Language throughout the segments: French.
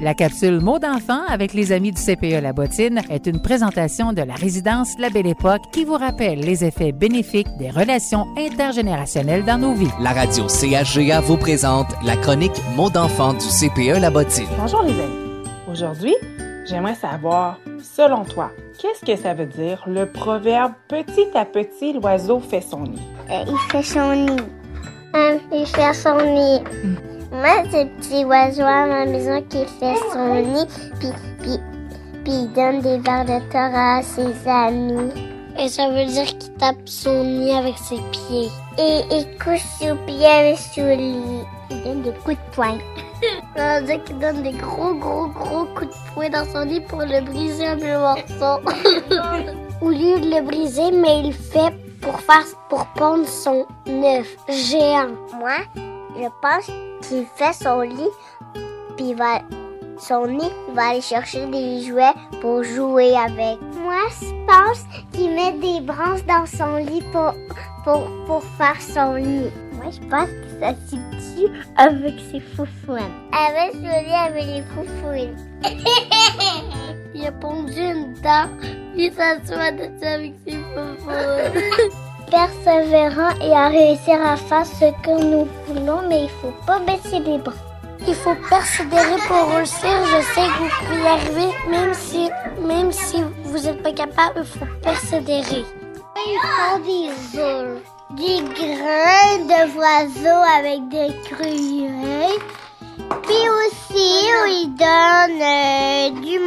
La capsule Mots d'enfant avec les amis du CPE La Bottine est une présentation de la résidence La Belle Époque qui vous rappelle les effets bénéfiques des relations intergénérationnelles dans nos vies. La radio CHGA vous présente la chronique Mots d'enfant du CPE La Bottine. Bonjour les amis. Aujourd'hui, j'aimerais savoir, selon toi, qu'est-ce que ça veut dire le proverbe « Petit à petit, l'oiseau fait son nid ». Il fait son nid. Il fait son nid. Moi, c'est le petit oiseau à ma maison qui fait son nid, puis il donne des vers de terre à ses amis. Et ça veut dire qu'il tape son nid avec ses pieds. Et il couche ses pieds avec son lit. Il donne des coups de poing. Ça veut dire qu'il donne des gros coups de poing dans son lit pour le briser en deux morceaux. Au lieu de le briser, mais il le fait pour pondre son œuf géant. Moi, je pense qu'il fait son lit, puis il va aller chercher des jouets pour jouer avec. Moi, je pense qu'il met des branches dans son lit pour faire son lit. Moi, je pense que ça se tue avec ses foufouines. Avec son lit, avec les foufouines. Il a pondu une dent, puis il s'assoit dessus avec ses foufouines. Persévérant et à réussir à faire ce que nous voulons, mais il faut pas baisser les bras. Il faut persévérer pour réussir. Je sais que vous pouvez y arriver, même si vous n'êtes pas capable, il faut persévérer. Ils font des œufs, des grains de oiseaux avec des grues. Puis aussi, ils donnent du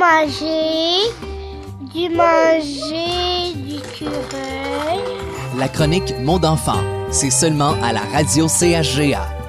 manger, du cureuil. La chronique Mots d'enfant, c'est seulement à la radio CHGA.